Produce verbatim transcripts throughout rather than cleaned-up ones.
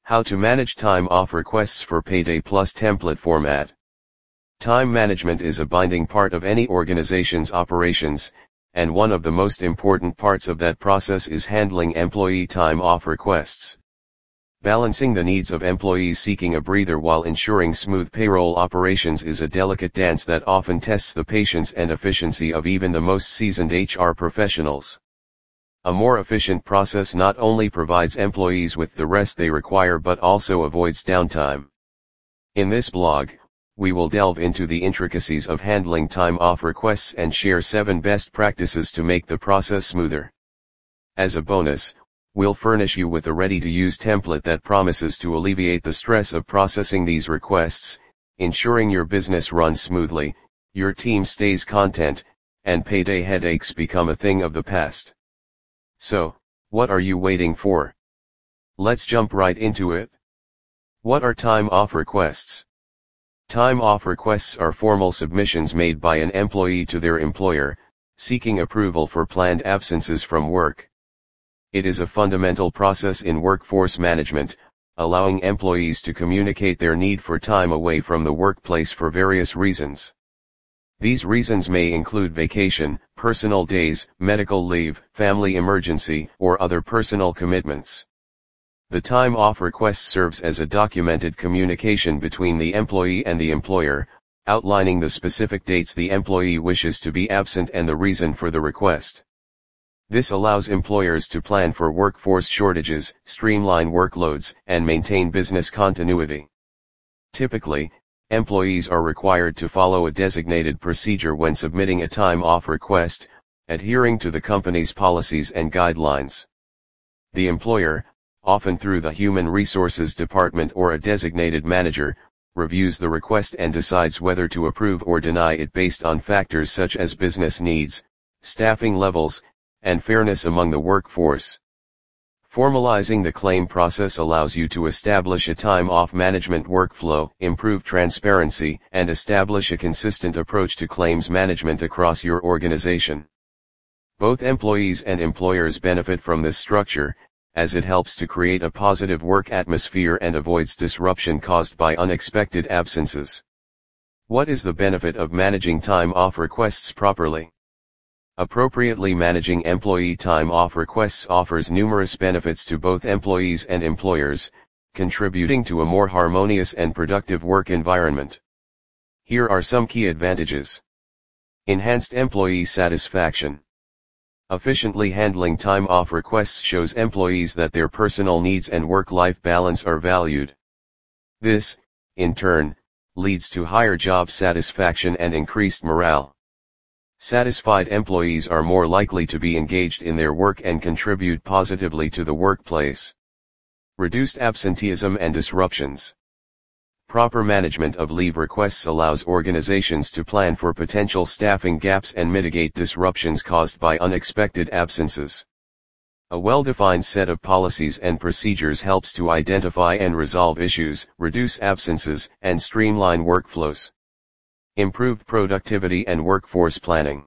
How to manage time off requests for Payday Plus template format. Time management is a binding part of any organization's operations, and one of the most important parts of that process is handling employee time off requests. Balancing the needs of employees seeking a breather while ensuring smooth payroll operations is a delicate dance that often tests the patience and efficiency of even the most seasoned H R professionals. A more efficient process not only provides employees with the rest they require but also avoids downtime. In this blog, we will delve into the intricacies of handling time off requests and share seven best practices to make the process smoother. As a bonus, we'll furnish you with a ready-to-use template that promises to alleviate the stress of processing these requests, ensuring your business runs smoothly, your team stays content, and payday headaches become a thing of the past. So, what are you waiting for? Let's jump right into it. What are time off requests? Time off requests are formal submissions made by an employee to their employer, seeking approval for planned absences from work. It is a fundamental process in workforce management, allowing employees to communicate their need for time away from the workplace for various reasons. These reasons may include vacation, personal days, medical leave, family emergency, or other personal commitments. The time off request serves as a documented communication between the employee and the employer, outlining the specific dates the employee wishes to be absent and the reason for the request. This allows employers to plan for workforce shortages, streamline workloads, and maintain business continuity. Typically, employees are required to follow a designated procedure when submitting a time off request, adhering to the company's policies and guidelines. The employer, often through the Human Resources Department or a designated manager, reviews the request and decides whether to approve or deny it based on factors such as business needs, staffing levels, and fairness among the workforce. Formalizing the claim process allows you to establish a time-off management workflow, improve transparency, and establish a consistent approach to claims management across your organization. Both employees and employers benefit from this structure, as it helps to create a positive work atmosphere and avoids disruption caused by unexpected absences. What is the benefit of managing time off requests properly? Appropriately managing employee time off requests offers numerous benefits to both employees and employers, contributing to a more harmonious and productive work environment. Here are some key advantages. Enhanced employee satisfaction. Efficiently handling time off requests shows employees that their personal needs and work-life balance are valued. This, in turn, leads to higher job satisfaction and increased morale. Satisfied employees are more likely to be engaged in their work and contribute positively to the workplace. Reduced absenteeism and disruptions. Proper management of leave requests allows organizations to plan for potential staffing gaps and mitigate disruptions caused by unexpected absences. A well-defined set of policies and procedures helps to identify and resolve issues, reduce absences, and streamline workflows. Improved productivity and workforce planning.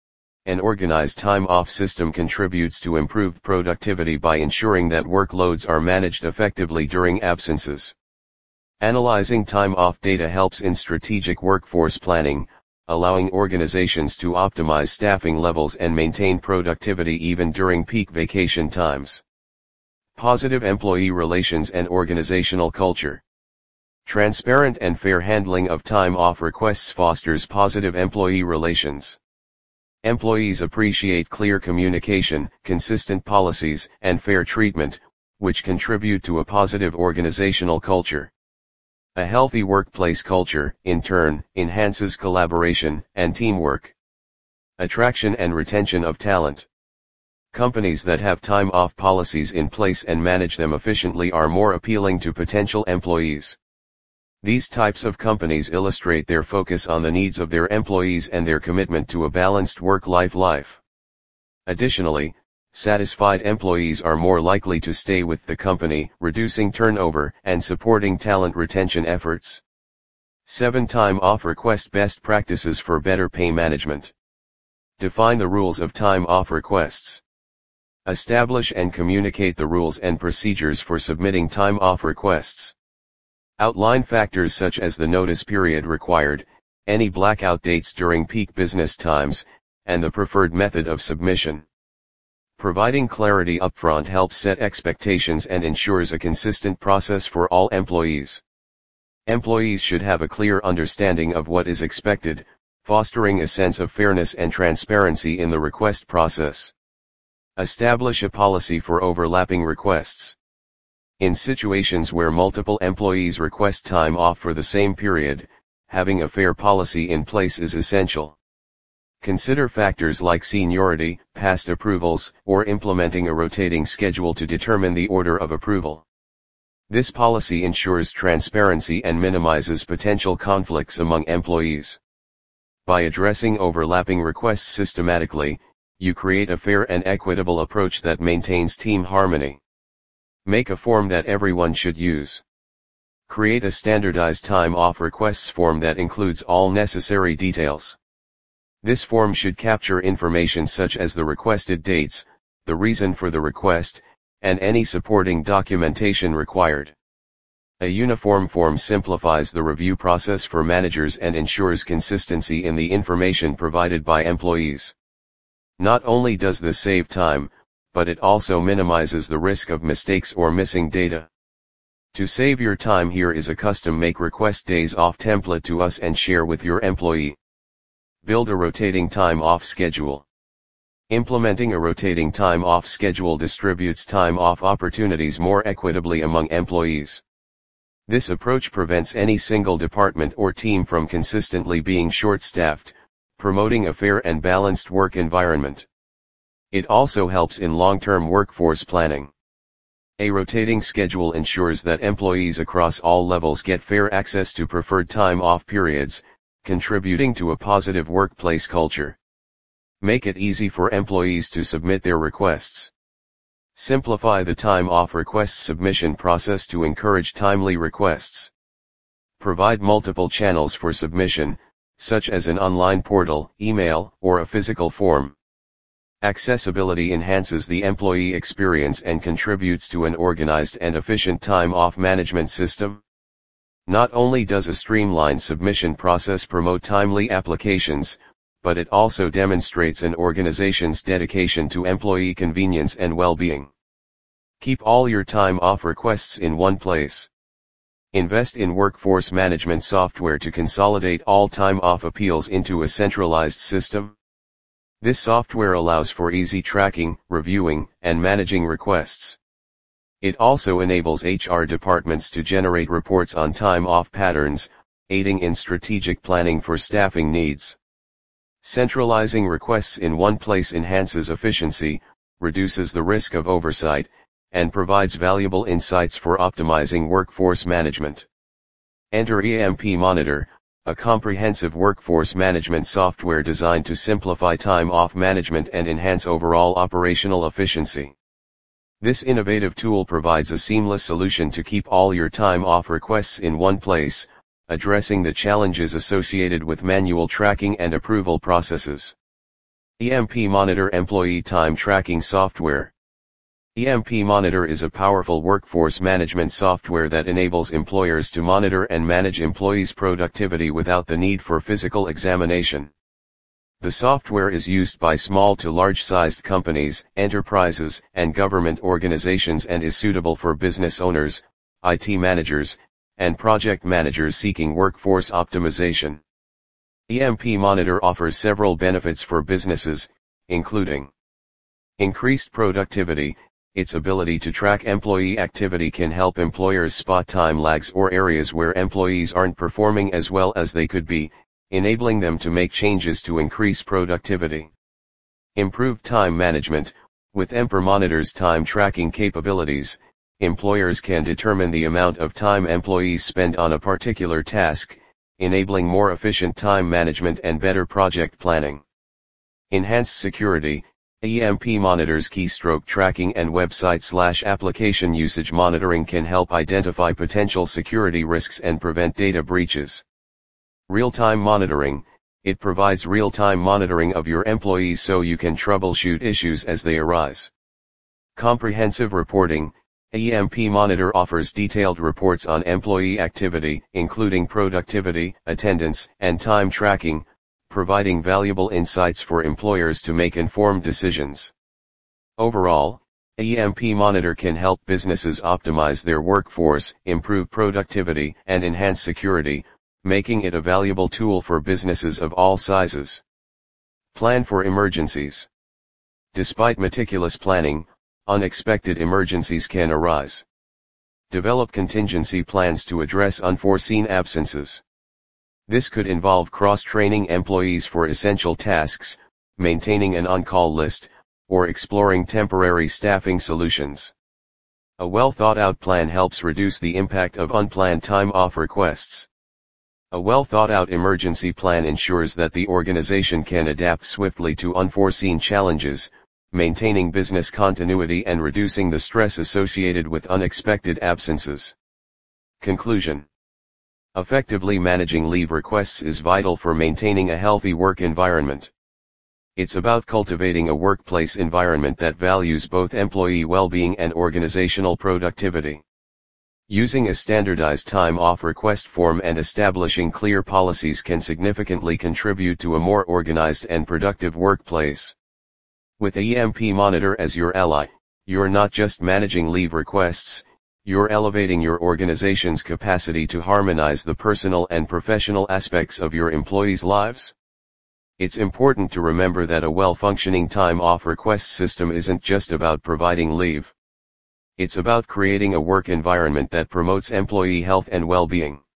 An organized time-off system contributes to improved productivity by ensuring that workloads are managed effectively during absences. Analyzing time-off data helps in strategic workforce planning, allowing organizations to optimize staffing levels and maintain productivity even during peak vacation times. Positive employee relations and organizational culture. Transparent and fair handling of time off requests fosters positive employee relations. Employees appreciate clear communication, consistent policies, and fair treatment, which contribute to a positive organizational culture. A healthy workplace culture, in turn, enhances collaboration and teamwork. Attraction and retention of talent. Companies that have time off policies in place and manage them efficiently are more appealing to potential employees. These types of companies illustrate their focus on the needs of their employees and their commitment to a balanced work-life life. Additionally, satisfied employees are more likely to stay with the company, reducing turnover and supporting talent retention efforts. seven Time off request best practices for better pay management. Define the rules of time off requests. Establish and communicate the rules and procedures for submitting time off requests. Outline factors such as the notice period required, any blackout dates during peak business times, and the preferred method of submission. Providing clarity upfront helps set expectations and ensures a consistent process for all employees. Employees should have a clear understanding of what is expected, fostering a sense of fairness and transparency in the request process. Establish a policy for overlapping requests. In situations where multiple employees request time off for the same period, having a fair policy in place is essential. Consider factors like seniority, past approvals, or implementing a rotating schedule to determine the order of approval. This policy ensures transparency and minimizes potential conflicts among employees. By addressing overlapping requests systematically, you create a fair and equitable approach that maintains team harmony. Make a form that everyone should use. Create a standardized time off requests form that includes all necessary details. This form should capture information such as the requested dates, the reason for the request, and any supporting documentation required. A uniform form simplifies the review process for managers and ensures consistency in the information provided by employees. Not only does this save time, but it also minimizes the risk of mistakes or missing data. To save your time, here is a custom make request days off template to us and share with your employee. Build a rotating time off schedule. Implementing a rotating time off schedule distributes time off opportunities more equitably among employees. This approach prevents any single department or team from consistently being short-staffed, promoting a fair and balanced work environment. It also helps in long-term workforce planning. A rotating schedule ensures that employees across all levels get fair access to preferred time off periods, contributing to a positive workplace culture. Make it easy for employees to submit their requests. Simplify the time off request submission process to encourage timely requests. Provide multiple channels for submission, such as an online portal, email, or a physical form. Accessibility enhances the employee experience and contributes to an organized and efficient time off management system. Not only does a streamlined submission process promote timely applications, but it also demonstrates an organization's dedication to employee convenience and well-being. Keep all your time off requests in one place. Invest in workforce management software to consolidate all time off appeals into a centralized system. This software allows for easy tracking, reviewing, and managing requests. It also enables H R departments to generate reports on time off patterns, aiding in strategic planning for staffing needs. Centralizing requests in one place enhances efficiency, reduces the risk of oversight, and provides valuable insights for optimizing workforce management. Enter E M P Monitor, a comprehensive workforce management software designed to simplify time off management and enhance overall operational efficiency. This innovative tool provides a seamless solution to keep all your time off requests in one place, addressing the challenges associated with manual tracking and approval processes. E M P Monitor Employee Time Tracking Software. E M P Monitor is a powerful workforce management software that enables employers to monitor and manage employees' productivity without the need for physical examination. The software is used by small to large-sized companies, enterprises, and government organizations and is suitable for business owners, I T managers, and project managers seeking workforce optimization. E M P Monitor offers several benefits for businesses, including increased productivity. Its ability to track employee activity can help employers spot time lags or areas where employees aren't performing as well as they could be, enabling them to make changes to increase productivity. Improved time management. With E M P Monitor's time tracking capabilities, employers can determine the amount of time employees spend on a particular task, enabling more efficient time management and better project planning. Enhanced security. E M P Monitor's keystroke tracking and website/application usage monitoring can help identify potential security risks and prevent data breaches. Real-time monitoring. It provides real-time monitoring of your employees so you can troubleshoot issues as they arise. Comprehensive reporting. E M P Monitor offers detailed reports on employee activity, including productivity, attendance, and time tracking, providing valuable insights for employers to make informed decisions. Overall, E M P Monitor can help businesses optimize their workforce, improve productivity, and enhance security, making it a valuable tool for businesses of all sizes. Plan for emergencies. Despite meticulous planning, unexpected emergencies can arise. Develop contingency plans to address unforeseen absences. This could involve cross-training employees for essential tasks, maintaining an on-call list, or exploring temporary staffing solutions. A well-thought-out plan helps reduce the impact of unplanned time-off requests. A well-thought-out emergency plan ensures that the organization can adapt swiftly to unforeseen challenges, maintaining business continuity and reducing the stress associated with unexpected absences. Conclusion. Effectively managing leave requests is vital for maintaining a healthy work environment. It's about cultivating a workplace environment that values both employee well-being and organizational productivity. Using a standardized time-off request form and establishing clear policies can significantly contribute to a more organized and productive workplace. With E M P Monitor as your ally, you're not just managing leave requests, you're elevating your organization's capacity to harmonize the personal and professional aspects of your employees' lives. It's important to remember that a well-functioning time-off request system isn't just about providing leave. It's about creating a work environment that promotes employee health and well-being.